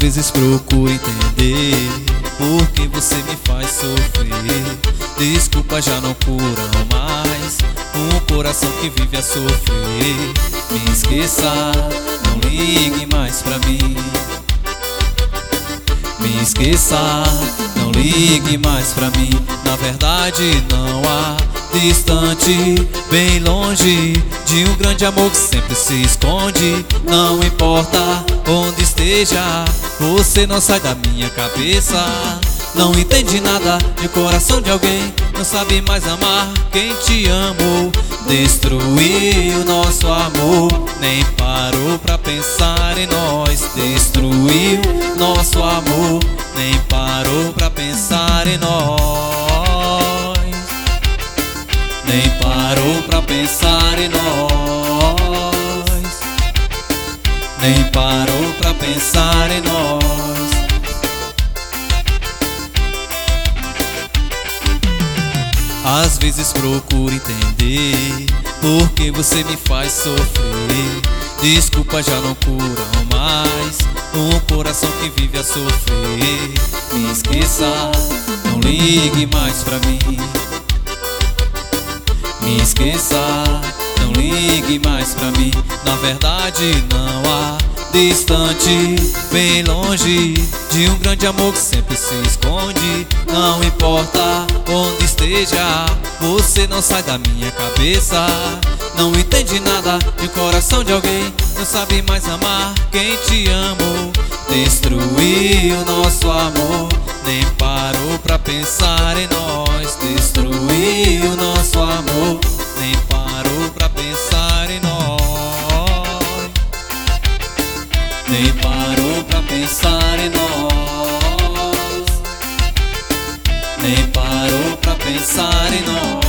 vezes procuro entender por que você me faz sofrer. Desculpas já não curam mais um coração que vive a sofrer. Me esqueça, não ligue mais pra mim. Me esqueça, não ligue mais pra mim. Na verdade não há distante, bem longe de um grande amor que sempre se esconde. Não importa onde esteja, você não sai da minha cabeça. Não entende nada de coração de alguém, não sabe mais amar quem te amou. Destruiu nosso amor, nem parou pra pensar em nós. Destruiu nosso amor, nem parou pra pensar em nós. Nem parou pra pensar em nós. Nem parou pra pensar em nós. Às vezes procuro entender por que você me faz sofrer. Desculpas já não curam mais um coração que vive a sofrer. Me esqueça, não ligue mais pra mim. Me esqueça, não ligue mais pra mim. Na verdade não há distante, bem longe de um grande amor que sempre se esconde. Não importa onde esteja, você não sai da minha cabeça. Não entende nada de coração de alguém, não sabe mais amar quem te amou. Destruiu nosso amor, nem parou pra pensar em nós. Destruiu nosso amor, nem parou pra pensar em nós. Nem parou pra pensar em nós. Nem parou pra pensar em nós.